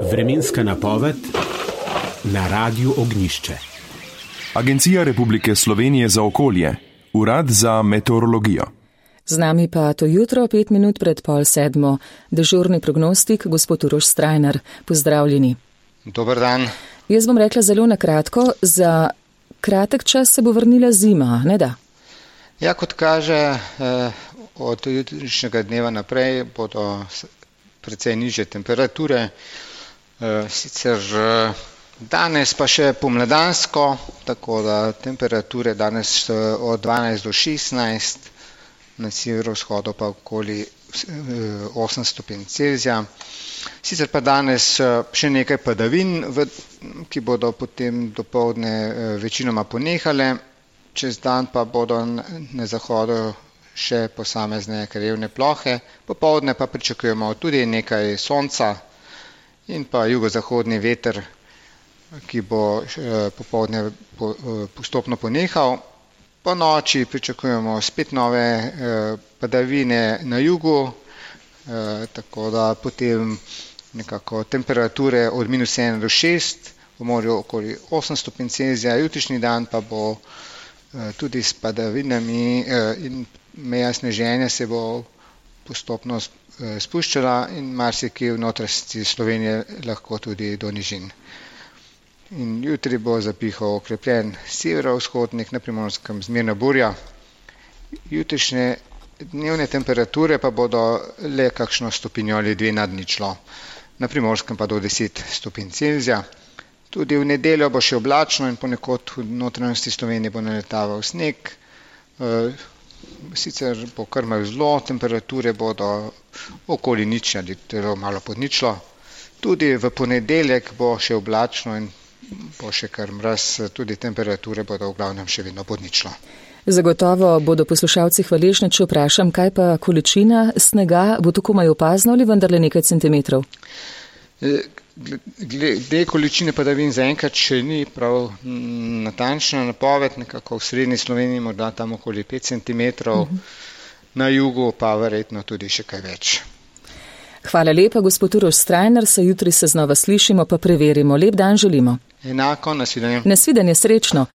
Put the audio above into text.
Vremenska napoved na Radiu Ognjišče. Agencija Republike Slovenije za okolje, Urad za meteorologijo. Z nami pa to jutro, 5 minut pred 6:30, dežurni prognostik, gospod Uroš Strajnar. Pozdravljeni. Dober dan. Jaz bom rekla zelo na kratko, za kratek čas se bo vrnila zima, ne da? Ja, kot kaže, od jutrišnjega dneva naprej bodo precej nižje temperature, sicer danes pa še pomladansko, tako da temperature danes od 12 do 16, na severovzhodu pa okoli 8 stopinj Celzija. Sicer pa danes še nekaj padavin, ki bodo potem dopoldne večinoma ponehale, čez dan pa bodo na zahodu še posamezne krajevne plohe, popoldne pa pričakujemo tudi nekaj sonca in pa jugozahodni veter, ki bo popoldne postopno ponehal. Po noči pričakujemo spet nove padavine na jugu, tako da potem nekako temperature od -1 do 6, v morju okoli 8 stopinj Celzija, jutrišnji dan pa bo tudi s padavinami in meja sneženja se bo postopno spuščala in marsikje v notranjosti Slovenije lahko tudi do nižin. In jutri bo zapihal okrepljen severovzhodnik, na Primorskem zmerna burja. Jutrišnje dnevne temperature pa bodo le kakšno stopinjo ali 2 nad ničlo, na Primorskem pa do 10 stopinj Celzija. Tudi v nedeljo bo še oblačno in ponekod v notranjosti Slovenije bo naletaval sneg. Sicer bo kar zelo, temperature bodo okoli nič ali celo malo pod ničlo. Tudi v ponedeljek bo še oblačno in bo še kar mraz, tudi temperature bodo v glavnem še vedno pod ničlo. Zagotovo bodo poslušalci hvaležni, če vprašam, kaj pa količina snega, bo to komaj opazno ali vendarle nekaj centimetrov? Glede količine padavin zaenkrat še ni prav natančna napoved, nekako v srednji Sloveniji morda tam okoli 5 centimetrov, na jugu pa verjetno tudi še kaj več. Hvala lepa, gospod Uroš Strajnar, jutri se znova slišimo, pa preverimo. Lep dan želimo. Enako, nasvidenje. Nasvidenje, srečno.